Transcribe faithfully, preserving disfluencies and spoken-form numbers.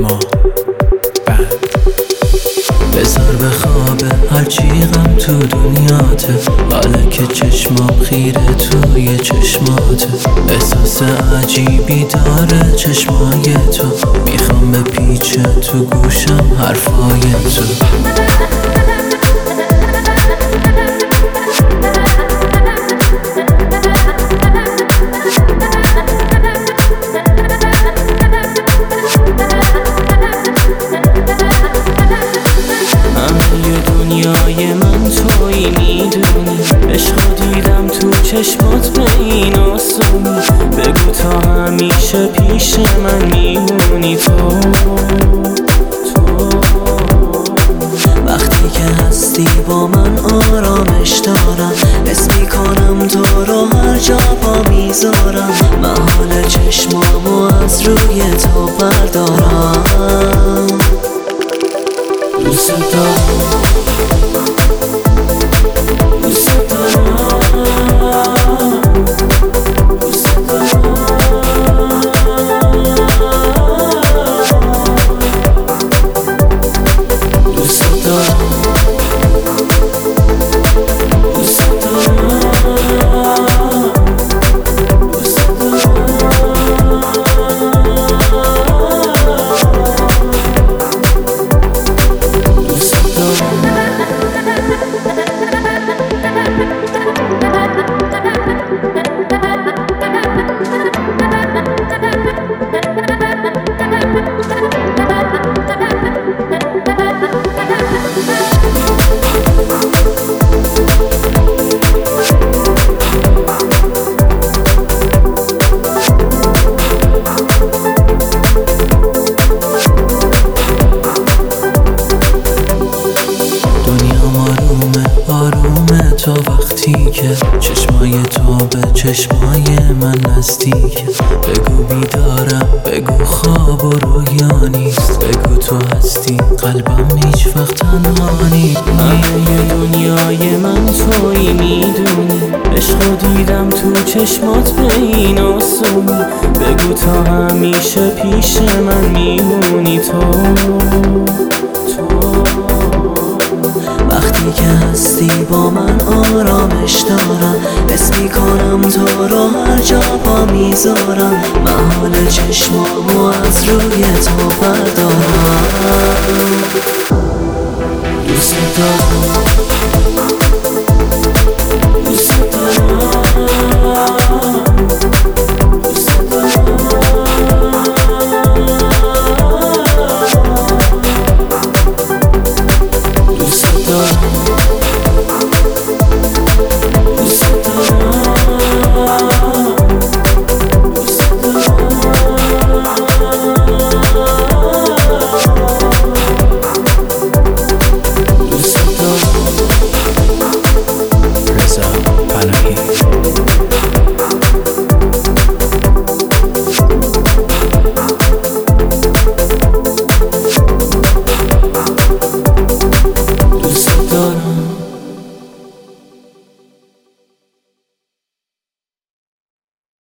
ما بعد بذار به خوابه هرچی غم تو دنیاته، حالا که چشمام خیره توی چشماته. احساس عجیبی داره چشمای تو، میخوام به پیچه تو گوشم حرفای تو. دنیای من تویی میدونی، عشقو دیدم تو چشمات به این آسونی. بگو تا همیشه پیش من میمونی تو تو وقتی که هستی با من آرامش دارم، حس میکنم تو رو هر جا پا میذارم. من حال چشمامو از روی تو بردارم. دوست دارم تا وقتی که چشمای تو به چشمای من نزدیکه. بگو بیدارم، بگو خواب و رویا نیست، بگو تو هستی قلبم هیچ وقت تنها نیست. همه دنیای من تویی میدونی، عشقو دیدم تو چشمات به این آسونی. بگو تا همیشه پیش من میمونی تو تو وقتی که هستی با من آرامش دارم، حس میکنم تو رو هر جا پا میذارم. من حال چشمامو از روی تو